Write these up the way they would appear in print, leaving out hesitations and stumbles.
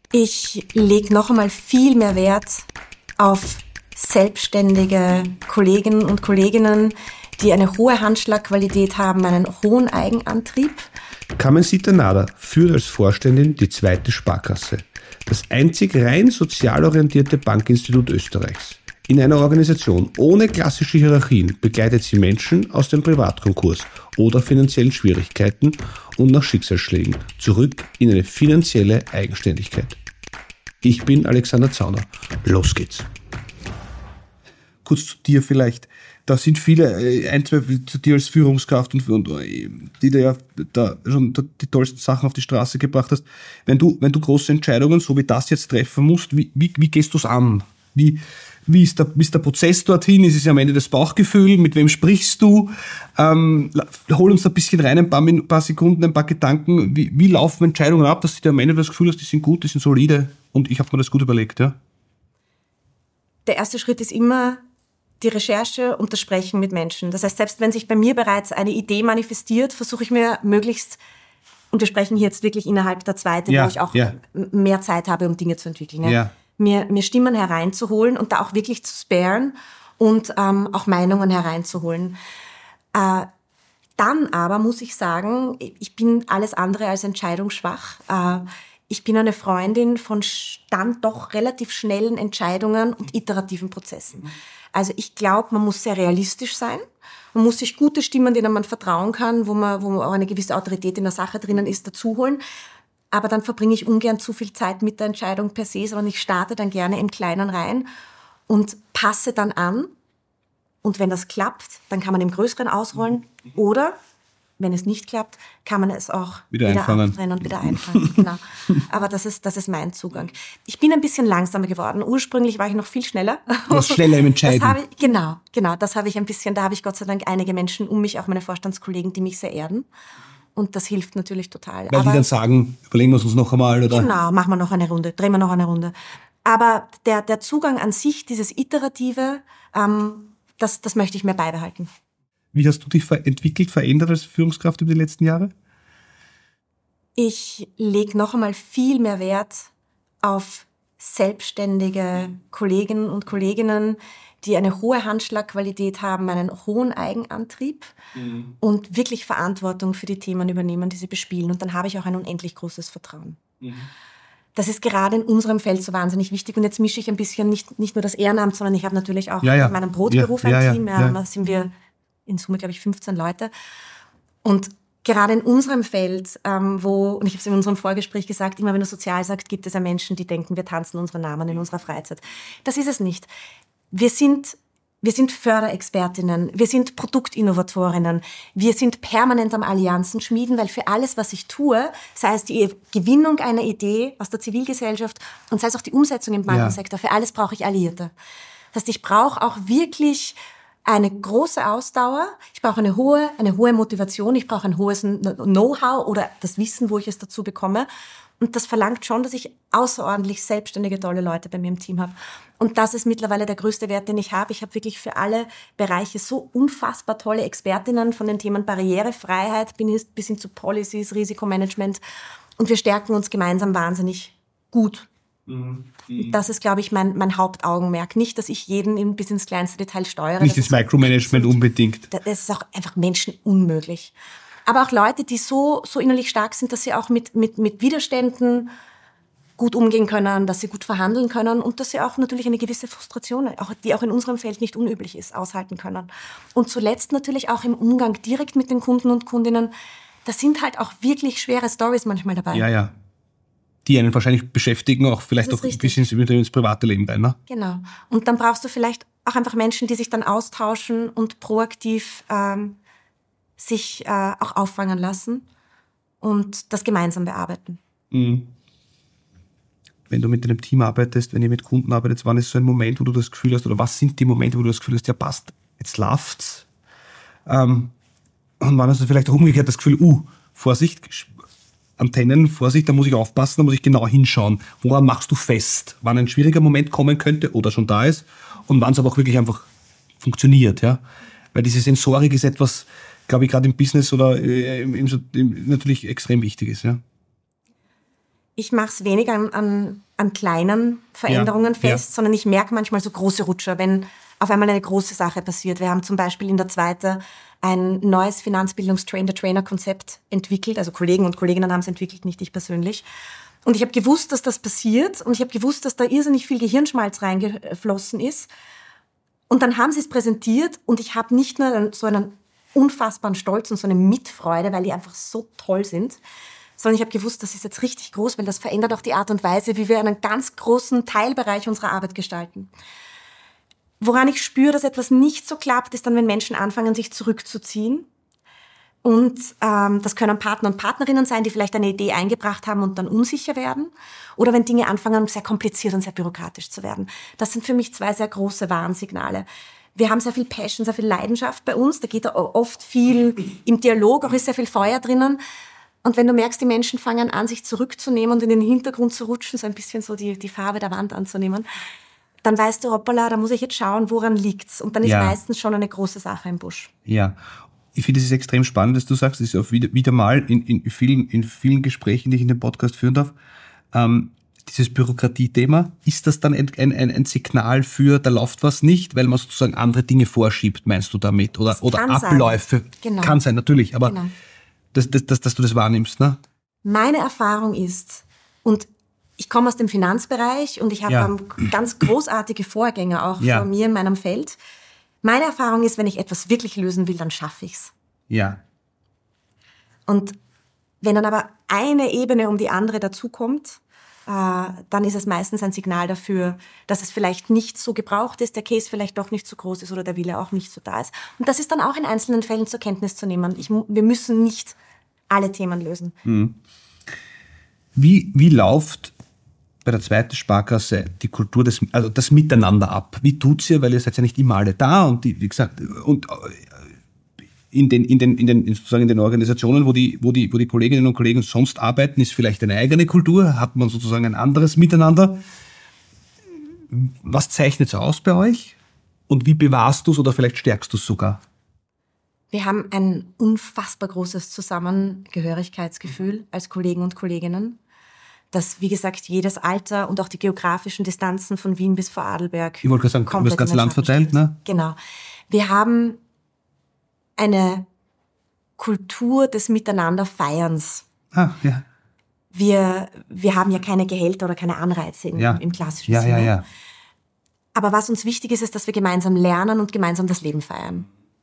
Ich lege noch einmal viel mehr Wert auf selbstständige Kolleginnen und Kolleginnen, die eine hohe Handschlagqualität haben, einen hohen Eigenantrieb. Carmen Sita-Nader führt als Vorständin die zweite Sparkasse, das einzig rein sozial orientierte Bankinstitut Österreichs. In einer Organisation ohne klassische Hierarchien begleitet sie Menschen aus dem Privatkonkurs oder finanziellen Schwierigkeiten und nach Schicksalsschlägen zurück in eine finanzielle Eigenständigkeit. Ich bin Alexander Zauner. Los geht's. Kurz zu dir vielleicht. Da sind viele, ein, zwei zu dir als Führungskraft und die du ja da schon die tollsten Sachen auf die Straße gebracht hast. Wenn du große Entscheidungen, so wie das jetzt treffen musst, wie gehst du es an? Wie ist der Prozess dorthin? Ist es am Ende das Bauchgefühl? Mit wem sprichst du? Hol uns da ein bisschen rein, ein paar Sekunden, ein paar Gedanken. Wie laufen Entscheidungen ab, dass du am Ende das Gefühl hast, die sind gut, die sind solide und ich habe mir das gut überlegt, ja? Der erste Schritt ist immer die Recherche und das Sprechen mit Menschen. Das heißt, selbst wenn sich bei mir bereits eine Idee manifestiert, versuche ich mir möglichst, und wir sprechen hier jetzt wirklich innerhalb der zweiten, wo ich auch mehr Zeit habe, um Dinge zu entwickeln. Ja? Mir Stimmen hereinzuholen und da auch wirklich zu sparen und auch Meinungen hereinzuholen. Dann aber muss ich sagen, ich bin alles andere als entscheidungsschwach. Ich bin eine Freundin von dann doch relativ schnellen Entscheidungen und iterativen Prozessen. Also ich glaube, man muss sehr realistisch sein. Man muss sich gute Stimmen, denen man vertrauen kann, wo man auch eine gewisse Autorität in der Sache drinnen ist, dazuholen. Aber dann verbringe ich ungern zu viel Zeit mit der Entscheidung per se, sondern ich starte dann gerne im Kleinen rein und passe dann an. Und wenn das klappt, dann kann man im Größeren ausrollen. Oder, wenn es nicht klappt, kann man es auch wieder abtrennen und wieder einfangen. Genau. Aber das ist mein Zugang. Ich bin ein bisschen langsamer geworden. Ursprünglich war ich noch viel schneller. Du warst schneller im Entscheiden. Genau. Da habe ich Gott sei Dank einige Menschen um mich, auch meine Vorstandskollegen, die mich sehr erden. Und das hilft natürlich total. Weil die dann sagen, überlegen wir es uns noch einmal, oder? Genau, machen wir noch eine Runde, drehen wir noch eine Runde. Aber der Zugang an sich, dieses Iterative, das möchte ich mir beibehalten. Wie hast du dich entwickelt, verändert als Führungskraft über die letzten Jahre? Ich lege noch einmal viel mehr Wert auf selbstständige Kolleginnen und Kolleginnen, die eine hohe Handschlagqualität haben, einen hohen Eigenantrieb und wirklich Verantwortung für die Themen übernehmen, die sie bespielen. Und dann habe ich auch ein unendlich großes Vertrauen. Das ist gerade in unserem Feld so wahnsinnig wichtig. Und jetzt mische ich ein bisschen nicht nur das Ehrenamt, sondern ich habe natürlich auch in meinem Brotberuf ein Team. Da sind wir in Summe, glaube ich, 15 Leute. Und gerade in unserem Feld, und ich habe es in unserem Vorgespräch gesagt, immer wenn du sozial sagst, gibt es ja Menschen, die denken, wir tanzen unsere Namen in unserer Freizeit. Das ist es nicht. Wir sind Förderexpertinnen, wir sind Produktinnovatorinnen, wir sind permanent am Allianzen schmieden, weil für alles, was ich tue, sei es die Gewinnung einer Idee aus der Zivilgesellschaft und sei es auch die Umsetzung im Bankensektor, für alles brauche ich Alliierte. Das heißt, ich brauche auch wirklich eine große Ausdauer, ich brauche eine hohe Motivation, ich brauche ein hohes Know-how oder das Wissen, wo ich es dazu bekomme. Und das verlangt schon, dass ich außerordentlich selbstständige, tolle Leute bei mir im Team habe. Und das ist mittlerweile der größte Wert, den ich habe. Ich habe wirklich für alle Bereiche so unfassbar tolle Expertinnen von den Themen Barrierefreiheit bis hin zu Policies, Risikomanagement. Und wir stärken uns gemeinsam wahnsinnig gut. Das ist, glaube ich, mein Hauptaugenmerk. Nicht, dass ich jeden bis ins kleinste Detail steuere. Nicht das Micromanagement unbedingt. Das ist auch einfach Menschen unmöglich. Aber auch Leute, die so innerlich stark sind, dass sie auch mit Widerständen gut umgehen können, dass sie gut verhandeln können und dass sie auch natürlich eine gewisse Frustration, die auch in unserem Feld nicht unüblich ist, aushalten können. Und zuletzt natürlich auch im Umgang direkt mit den Kunden und Kundinnen. Da sind halt auch wirklich schwere Storys manchmal dabei. Ja. Die einen wahrscheinlich beschäftigen, auch vielleicht auch ein bisschen ins private Leben rein, ne? Genau. Und dann brauchst du vielleicht auch einfach Menschen, die sich dann austauschen und proaktiv sich auch auffangen lassen und das gemeinsam bearbeiten. Wenn du mit deinem Team arbeitest, wenn ihr mit Kunden arbeitet, wann ist so ein Moment, wo du das Gefühl hast, oder was sind die Momente, wo du das Gefühl hast, ja passt, jetzt läuft's. Und wann hast du vielleicht auch umgekehrt das Gefühl, Vorsicht, Antennen, Vorsicht, da muss ich aufpassen, da muss ich genau hinschauen. Woran machst du fest, wann ein schwieriger Moment kommen könnte oder schon da ist und wann es aber auch wirklich einfach funktioniert, ja? Weil diese Sensorik ist etwas, glaube ich, gerade im Business oder natürlich extrem wichtig ist, ja. Ich mache es weniger an kleinen Veränderungen fest, sondern ich merke manchmal so große Rutscher, wenn auf einmal eine große Sache passiert. Wir haben zum Beispiel in der Zweite ein neues Finanzbildungs-Train-the-Trainer-Konzept entwickelt. Also Kollegen und Kolleginnen haben es entwickelt, nicht ich persönlich. Und ich habe gewusst, dass das passiert und ich habe gewusst, dass da irrsinnig viel Gehirnschmalz reingeflossen ist. Und dann haben sie es präsentiert und ich habe nicht nur so einen unfassbaren Stolz und so eine Mitfreude, weil die einfach so toll sind, sondern ich habe gewusst, das ist jetzt richtig groß, weil das verändert auch die Art und Weise, wie wir einen ganz großen Teilbereich unserer Arbeit gestalten. Woran ich spüre, dass etwas nicht so klappt, ist dann, wenn Menschen anfangen, sich zurückzuziehen. Und das können Partner und Partnerinnen sein, die vielleicht eine Idee eingebracht haben und dann unsicher werden. Oder wenn Dinge anfangen, sehr kompliziert und sehr bürokratisch zu werden. Das sind für mich 2 sehr große Warnsignale. Wir haben sehr viel Passion, sehr viel Leidenschaft bei uns. Da geht oft viel im Dialog, auch ist sehr viel Feuer drinnen. Und wenn du merkst, die Menschen fangen an, sich zurückzunehmen und in den Hintergrund zu rutschen, so ein bisschen so die Farbe der Wand anzunehmen, dann weißt du, hoppala, da muss ich jetzt schauen, woran liegt's. Und dann ist meistens schon eine große Sache im Busch. Ja, ich finde es extrem spannend, dass du sagst, das ist auch wieder mal in vielen Gesprächen, die ich in dem Podcast führen darf, dieses Bürokratie-Thema, ist das dann ein Signal für, da läuft was nicht, weil man sozusagen andere Dinge vorschiebt, meinst du damit? Oder Abläufe. Genau. Kann sein, natürlich, aber dass du das wahrnimmst, ne? Meine Erfahrung ist, und ich komme aus dem Finanzbereich und ich habe ganz großartige Vorgänger auch vor mir in meinem Feld. Meine Erfahrung ist, wenn ich etwas wirklich lösen will, dann schaffe ich's. Ja. Und wenn dann aber eine Ebene um die andere dazukommt, dann ist es meistens ein Signal dafür, dass es vielleicht nicht so gebraucht ist, der Case vielleicht doch nicht so groß ist oder der Wille auch nicht so da ist. Und das ist dann auch in einzelnen Fällen zur Kenntnis zu nehmen. Wir müssen nicht alle Themen lösen. Mhm. Wie läuft bei der Zweiten Sparkasse die Kultur das Miteinander ab? Wie tut's ihr? Weil ihr seid ja nicht immer alle da und wie gesagt, und in den Organisationen, wo die Kolleginnen und Kollegen sonst arbeiten, ist vielleicht eine eigene Kultur, hat man sozusagen ein anderes Miteinander. Was zeichnet es aus bei euch? Und wie bewahrst du es oder vielleicht stärkst du es sogar? Wir haben ein unfassbar großes Zusammengehörigkeitsgefühl als Kollegen und Kolleginnen, dass, wie gesagt, jedes Alter und auch die geografischen Distanzen von Wien bis Vorarlberg. Ich wollte gerade sagen, über das ganze Land verteilt, ne? Genau. Wir haben eine Kultur des Miteinanderfeierns. Ah, ja. Wir haben ja keine Gehälter oder keine Anreize im klassischen Sinne. Ja. Aber was uns wichtig ist, dass wir gemeinsam lernen und gemeinsam das Leben feiern.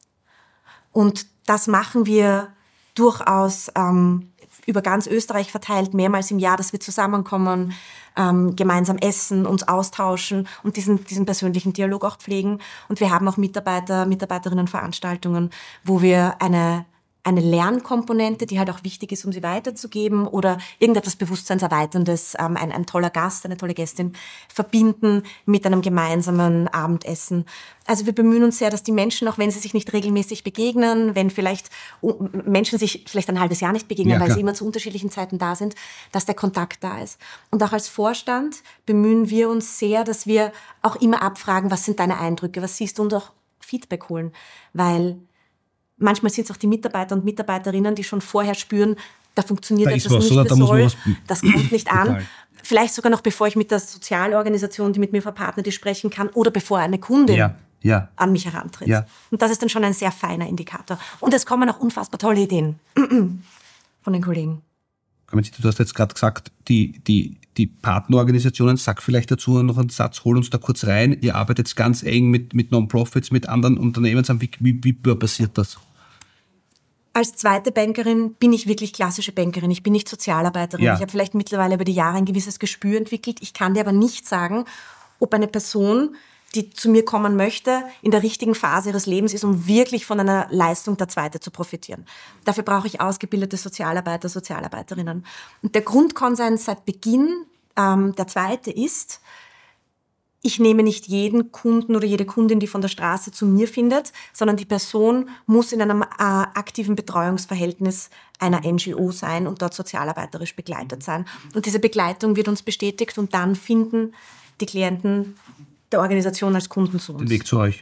Und das machen wir durchaus über ganz Österreich verteilt, mehrmals im Jahr, dass wir zusammenkommen, gemeinsam essen, uns austauschen und diesen persönlichen Dialog auch pflegen. Und wir haben auch Mitarbeiterinnenveranstaltungen, wo wir eine Lernkomponente, die halt auch wichtig ist, um sie weiterzugeben, oder irgendetwas Bewusstseinserweiterndes, ein toller Gast, eine tolle Gästin, verbinden mit einem gemeinsamen Abendessen. Also wir bemühen uns sehr, dass die Menschen, auch wenn sie sich nicht regelmäßig begegnen, wenn vielleicht Menschen sich vielleicht ein halbes Jahr nicht begegnen, weil sie immer zu unterschiedlichen Zeiten da sind, dass der Kontakt da ist. Und auch als Vorstand bemühen wir uns sehr, dass wir auch immer abfragen, was sind deine Eindrücke, was siehst du, und auch Feedback holen, weil manchmal sind es auch die Mitarbeiter und Mitarbeiterinnen, die schon vorher spüren, da funktioniert etwas nicht, das kommt nicht an. Vielleicht sogar noch, bevor ich mit der Sozialorganisation, die mit mir verpartnert ist, sprechen kann, oder bevor eine Kundin an mich herantritt. Ja. Und das ist dann schon ein sehr feiner Indikator. Und es kommen auch unfassbar tolle Ideen von den Kollegen. Du hast jetzt gerade gesagt, die Partnerorganisationen, sag vielleicht dazu noch einen Satz, hol uns da kurz rein. Ihr arbeitet ganz eng mit Non-Profits, mit anderen Unternehmen. Wie passiert das? Als zweite Bankerin bin ich wirklich klassische Bankerin. Ich bin nicht Sozialarbeiterin. Ja. Ich habe vielleicht mittlerweile über die Jahre ein gewisses Gespür entwickelt. Ich kann dir aber nicht sagen, ob eine Person, die zu mir kommen möchte, in der richtigen Phase ihres Lebens ist, um wirklich von einer Leistung der Zweite zu profitieren. Dafür brauche ich ausgebildete Sozialarbeiter, Sozialarbeiterinnen. Und der Grundkonsens seit Beginn der Zweite ist, ich nehme nicht jeden Kunden oder jede Kundin, die von der Straße zu mir findet, sondern die Person muss in einem aktiven Betreuungsverhältnis einer NGO sein und dort sozialarbeiterisch begleitet sein. Und diese Begleitung wird uns bestätigt und dann finden die Klienten der Organisation als Kunden zu uns. Den Weg zu euch.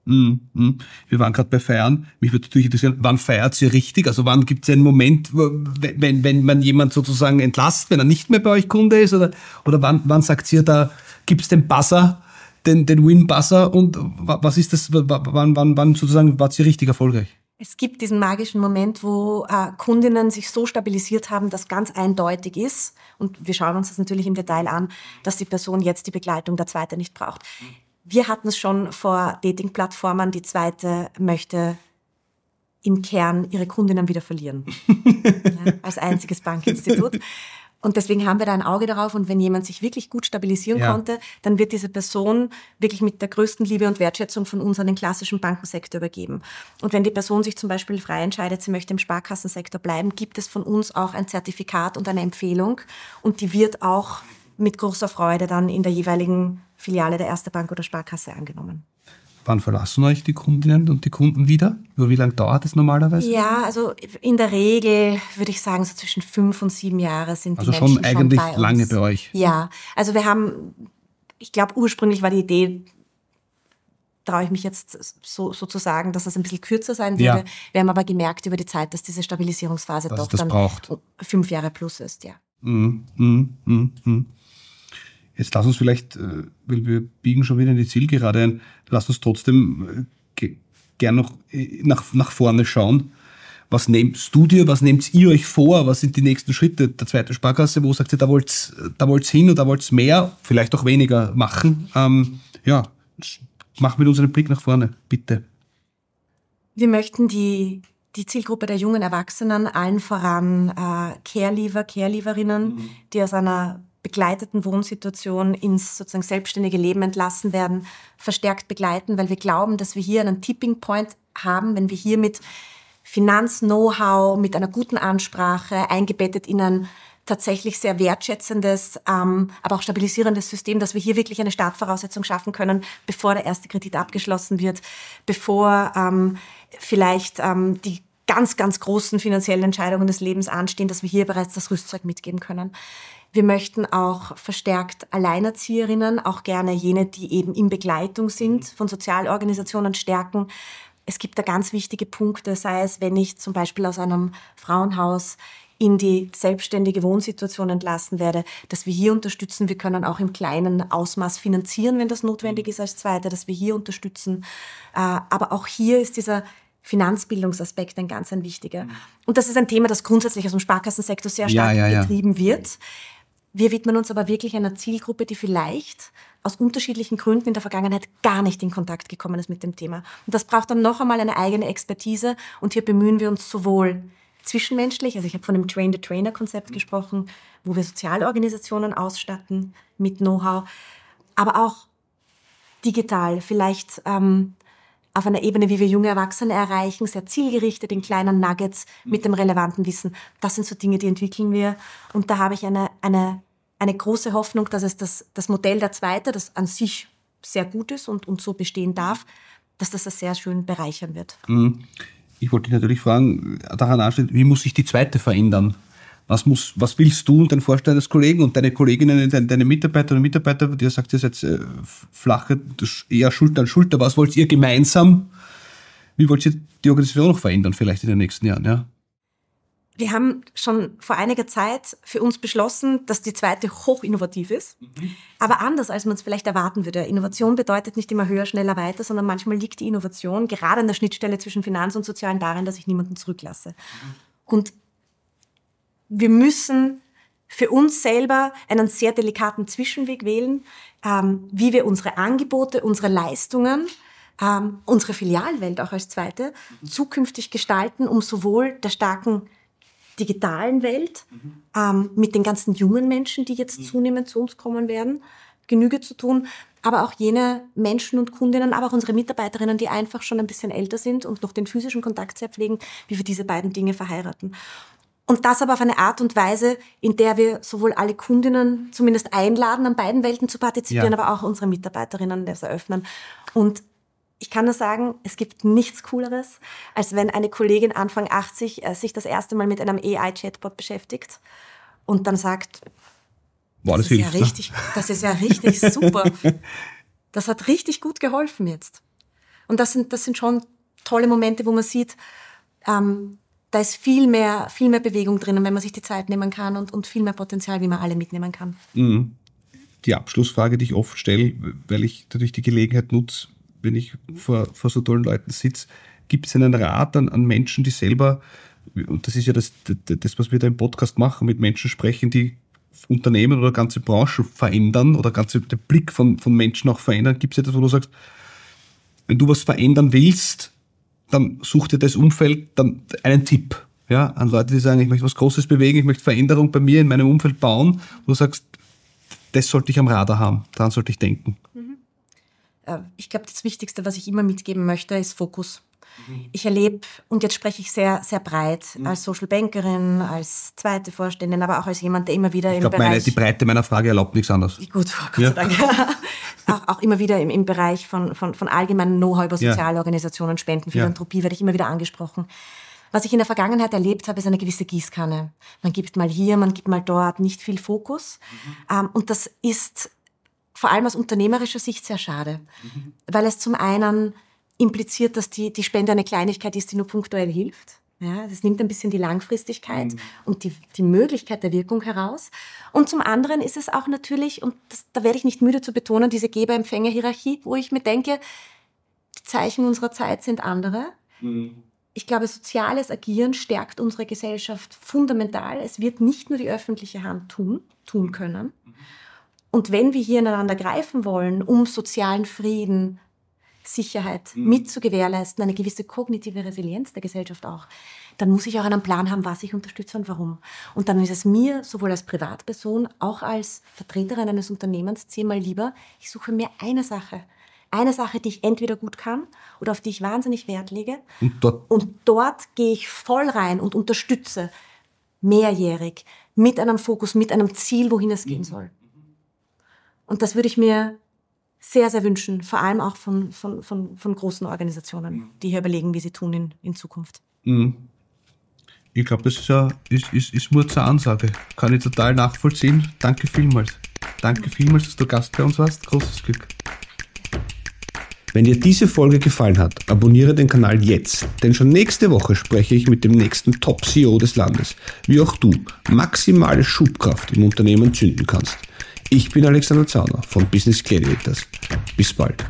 Wir waren gerade bei Feiern. Mich würde natürlich interessieren, wann feiert ihr richtig? Also wann gibt es einen Moment, wenn man jemand sozusagen entlasst, wenn er nicht mehr bei euch Kunde ist? Oder wann sagt ihr, da gibt es den Buzzer, den Win-Buzzer? Und was ist das, wann sozusagen wart ihr richtig erfolgreich? Es gibt diesen magischen Moment, wo Kundinnen sich so stabilisiert haben, dass ganz eindeutig ist, und wir schauen uns das natürlich im Detail an, dass die Person jetzt die Begleitung der Zweite nicht braucht. Wir hatten es schon vor Dating-Plattformen, die Zweite möchte im Kern ihre Kundinnen wieder verlieren. Ja, als einziges Bankinstitut. Und deswegen haben wir da ein Auge darauf, und wenn jemand sich wirklich gut stabilisieren konnte, dann wird diese Person wirklich mit der größten Liebe und Wertschätzung von uns an den klassischen Bankensektor übergeben. Und wenn die Person sich zum Beispiel frei entscheidet, sie möchte im Sparkassensektor bleiben, gibt es von uns auch ein Zertifikat und eine Empfehlung, und die wird auch mit großer Freude dann in der jeweiligen Filiale der Erste Bank oder Sparkasse angenommen. Wann verlassen euch die Kundinnen und die Kunden wieder? Über wie lange dauert das normalerweise? Ja, also in der Regel würde ich sagen, so zwischen 5 und 7 Jahre sind die Menschen schon eigentlich bei uns. Lange bei euch. Ja, also wir haben, ich glaube, ursprünglich war die Idee, traue ich mich jetzt so zu sagen, dass das ein bisschen kürzer sein würde. Ja. Wir haben aber gemerkt über die Zeit, dass diese Stabilisierungsphase doch dann braucht. 5 Jahre plus ist, ja. Jetzt lass uns vielleicht, weil wir biegen schon wieder in die Zielgerade ein, lass uns trotzdem gern noch nach vorne schauen. Was nehmst du dir, was nehmt ihr euch vor? Was sind die nächsten Schritte der Zweiten Sparkasse? Wo sagt ihr, da wollt's hin und da wollt's mehr, vielleicht auch weniger machen? Mach mit uns einen Blick nach vorne, bitte. Wir möchten die Zielgruppe der jungen Erwachsenen, allen voran Carelieverinnen, die aus einer begleiteten Wohnsituation ins sozusagen selbstständige Leben entlassen werden, verstärkt begleiten, weil wir glauben, dass wir hier einen Tipping Point haben, wenn wir hier mit Finanz-Know-how, mit einer guten Ansprache, eingebettet in ein tatsächlich sehr wertschätzendes, aber auch stabilisierendes System, dass wir hier wirklich eine Startvoraussetzung schaffen können, bevor der erste Kredit abgeschlossen wird, bevor vielleicht die ganz, ganz großen finanziellen Entscheidungen des Lebens anstehen, dass wir hier bereits das Rüstzeug mitgeben können. Wir möchten auch verstärkt Alleinerzieherinnen, auch gerne jene, die eben in Begleitung sind, von Sozialorganisationen stärken. Es gibt da ganz wichtige Punkte, sei es, wenn ich zum Beispiel aus einem Frauenhaus in die selbstständige Wohnsituation entlassen werde, dass wir hier unterstützen. Wir können auch im kleinen Ausmaß finanzieren, wenn das notwendig ist als Zweite, dass wir hier unterstützen. Aber auch hier ist dieser Finanzbildungsaspekt ein ganz wichtiger. Und das ist ein Thema, das grundsätzlich aus dem Sparkassensektor sehr stark betrieben wird. Wir widmen uns aber wirklich einer Zielgruppe, die vielleicht aus unterschiedlichen Gründen in der Vergangenheit gar nicht in Kontakt gekommen ist mit dem Thema. Und das braucht dann noch einmal eine eigene Expertise. Und hier bemühen wir uns sowohl zwischenmenschlich, also ich habe von dem Train-the-Trainer-Konzept gesprochen, wo wir Sozialorganisationen ausstatten mit Know-how, aber auch digital, vielleicht auf einer Ebene, wie wir junge Erwachsene erreichen, sehr zielgerichtet in kleinen Nuggets mit dem relevanten Wissen. Das sind so Dinge, die entwickeln wir. Und da habe ich eine große Hoffnung, dass es das Modell der Zweite, das an sich sehr gut ist und so bestehen darf, dass das sehr schön bereichern wird. Ich wollte dich natürlich fragen, daran anstellen, wie muss sich die Zweite verändern? Was willst du und dein Vorstandskollegen und deine Kolleginnen, deine Mitarbeiterinnen und Mitarbeiter, die sagt, ihr seid flache, eher Schulter an Schulter, was wollt ihr gemeinsam? Wie wollt ihr die Organisation noch verändern, vielleicht in den nächsten Jahren? Ja? Wir haben schon vor einiger Zeit für uns beschlossen, dass die Zweite hochinnovativ ist, aber anders, als man es vielleicht erwarten würde. Innovation bedeutet nicht immer höher, schneller, weiter, sondern manchmal liegt die Innovation gerade an der Schnittstelle zwischen Finanz und Sozialen darin, dass ich niemanden zurücklasse. Und wir müssen für uns selber einen sehr delikaten Zwischenweg wählen, wie wir unsere Angebote, unsere Leistungen, unsere Filialwelt auch als Zweite zukünftig gestalten, um sowohl der starken digitalen Welt mit den ganzen jungen Menschen, die jetzt zunehmend zu uns kommen werden, Genüge zu tun, aber auch jene Menschen und Kundinnen, aber auch unsere Mitarbeiterinnen, die einfach schon ein bisschen älter sind und noch den physischen Kontakt sehr pflegen, wie wir diese beiden Dinge verheiraten. Und das aber auf eine Art und Weise, in der wir sowohl alle Kundinnen zumindest einladen, an beiden Welten zu partizipieren, aber auch unsere Mitarbeiterinnen das eröffnen. Und ich kann nur sagen, es gibt nichts Cooleres, als wenn eine Kollegin Anfang 80 sich das erste Mal mit einem AI-Chatbot beschäftigt und dann sagt, das ist ja richtig super. Das hat richtig gut geholfen jetzt. Und das sind schon tolle Momente, wo man sieht, da ist viel mehr Bewegung drinnen, wenn man sich die Zeit nehmen kann und viel mehr Potenzial, wie man alle mitnehmen kann. Mhm. Die Abschlussfrage, die ich oft stelle, weil ich natürlich die Gelegenheit nutze, wenn ich vor so tollen Leuten sitze, gibt es einen Rat an Menschen, die selber, und das ist ja das, was wir da im Podcast machen, mit Menschen sprechen, die Unternehmen oder ganze Branchen verändern oder den Blick von Menschen auch verändern. Gibt es etwas, wo du sagst, wenn du was verändern willst, dann such dir das Umfeld dann einen Tipp, ja, an Leute, die sagen, ich möchte was Großes bewegen, ich möchte Veränderung bei mir in meinem Umfeld bauen. Du sagst, das sollte ich am Radar haben, daran sollte ich denken. Ich glaube, das Wichtigste, was ich immer mitgeben möchte, ist Fokus. Ich erlebe, und jetzt spreche ich sehr, sehr breit, als Social Bankerin, als zweite Vorständin, aber auch als jemand, der immer wieder die Breite meiner Frage erlaubt nichts anderes. Gut, Gott sei Dank. auch immer wieder im Bereich von allgemeinem Know-how über soziale Organisationen, Spenden, Philanthropie, werde ich immer wieder angesprochen. Was ich in der Vergangenheit erlebt habe, ist eine gewisse Gießkanne. Man gibt mal hier, man gibt mal dort, nicht viel Fokus. Und das ist vor allem aus unternehmerischer Sicht sehr schade, weil es zum einen impliziert, dass die Spende eine Kleinigkeit ist, die nur punktuell hilft. Ja, das nimmt ein bisschen die Langfristigkeit und die Möglichkeit der Wirkung heraus. Und zum anderen ist es auch natürlich, und da werde ich nicht müde zu betonen, diese Geber-Empfänger-Hierarchie, wo ich mir denke, die Zeichen unserer Zeit sind andere. Ich glaube, soziales Agieren stärkt unsere Gesellschaft fundamental. Es wird nicht nur die öffentliche Hand tun können. Und wenn wir hier ineinander greifen wollen, um sozialen Frieden, Sicherheit mit zu gewährleisten, eine gewisse kognitive Resilienz der Gesellschaft auch, dann muss ich auch einen Plan haben, was ich unterstütze und warum. Und dann ist es mir, sowohl als Privatperson, auch als Vertreterin eines Unternehmens, zehnmal lieber, ich suche mir eine Sache, die ich entweder gut kann oder auf die ich wahnsinnig Wert lege. Und dort gehe ich voll rein und unterstütze mehrjährig, mit einem Fokus, mit einem Ziel, wohin es gehen soll. Und das würde ich mir sehr, sehr wünschen, vor allem auch von großen Organisationen, die hier überlegen, wie sie tun in Zukunft. Ich glaube, das ist nur zur Ansage. Kann ich total nachvollziehen. Danke vielmals. Danke vielmals, dass du Gast bei uns warst. Großes Glück. Wenn dir diese Folge gefallen hat, abonniere den Kanal jetzt, denn schon nächste Woche spreche ich mit dem nächsten Top-CEO des Landes, wie auch du maximale Schubkraft im Unternehmen zünden kannst. Ich bin Alexander Zauner von Business Gladiators. Bis bald.